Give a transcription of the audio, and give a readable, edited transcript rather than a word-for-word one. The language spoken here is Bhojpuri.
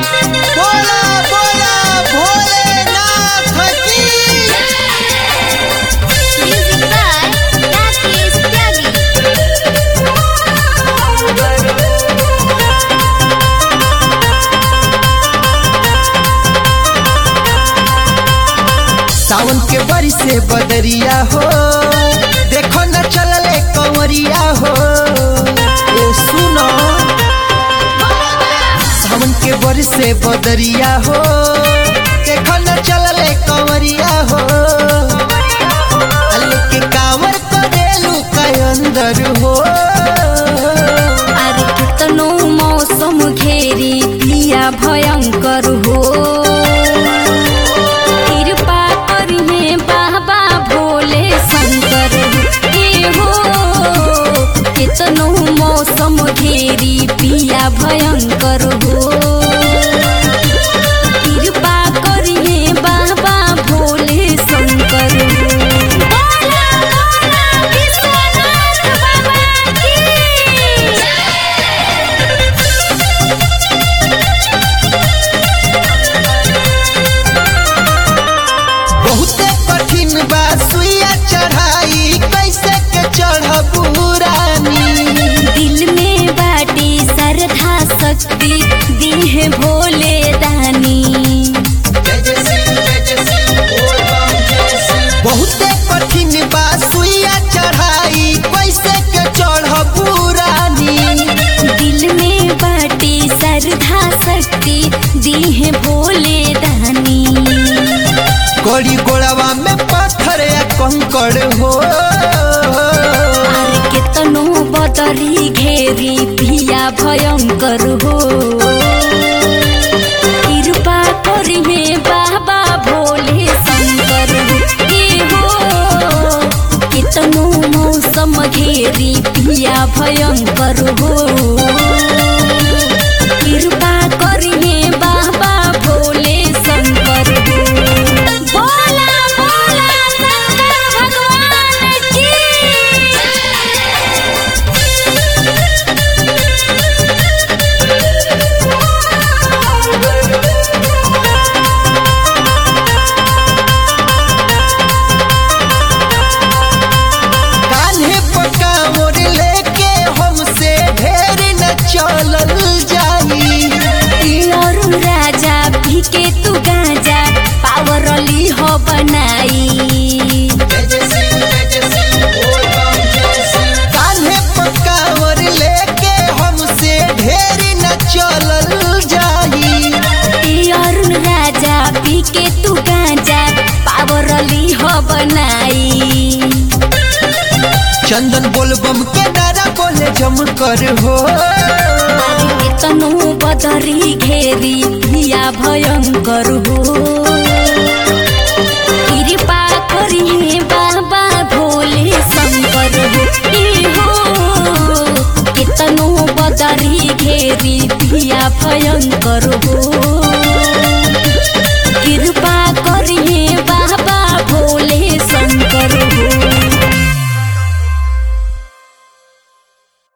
बोला बोला भोलेनाथ की। Music by Rakesh Tyagi। सावन के बरी से बदरिया हो, देखो न चलले कंवरिया हो। ए सुनो, सावन के बरी से बदरिया हो, देखो न चलले कंवरिया हो। अल्ले के कांवर करेलू का अंदर हो। अरे कितनो मौसम घेरी पिया भयंकर हो। कृपा करिहे बाबा भोले शंकर के हो। कितनो मौसम घेरी पिया भयंकर हो। कृपा करिहे बाबा भोले शंकर हो। बोला बोला विश्वनाथ बाबा की। बहुते कठिन बा सुइया चढ़ाई, कैसे के चढ़बू रानी। दिल में बाटी श्रद्धा शक्ति दीहे भोले दानी। बहुते कठिन बा सुइया चढ़ाई, कैसे के चढ़बू रानी। दिल में बाटी श्रद्धा शक्ति दीहे भोले दानी। गोड़ी गोड़वा में पत्थर या कंकड़ हो। अरे कितनो बदरी घेरी पिया भयंकर हो। कृपा करिहे बाबा भोले शंकर के हो। कितनो मौसम घेरी पिया भयंकर हो। कृपा करिहे बाबा भोले शंकर हो। बोला बोला शंकर भगवान की। कान्हे पक्का मोर लेके हमसे ढेर न चलल जाई। अरुण राजा पी के तू गांजा पावरली हो बनाई। कान्हे पक्का मोर लेके हमसे ढेर न चलल जाई। अरुण राजा पी के तू गांजा पावरली हो बनाई। चंदन बोलबम के नारा बोले जमकर हो। कितनो बदरी घेरी पिया भयंकर हो। कृपा करिहे बाबा भोले शंकर हो। कितनो बदरी घेरी पिया भयंकर हो।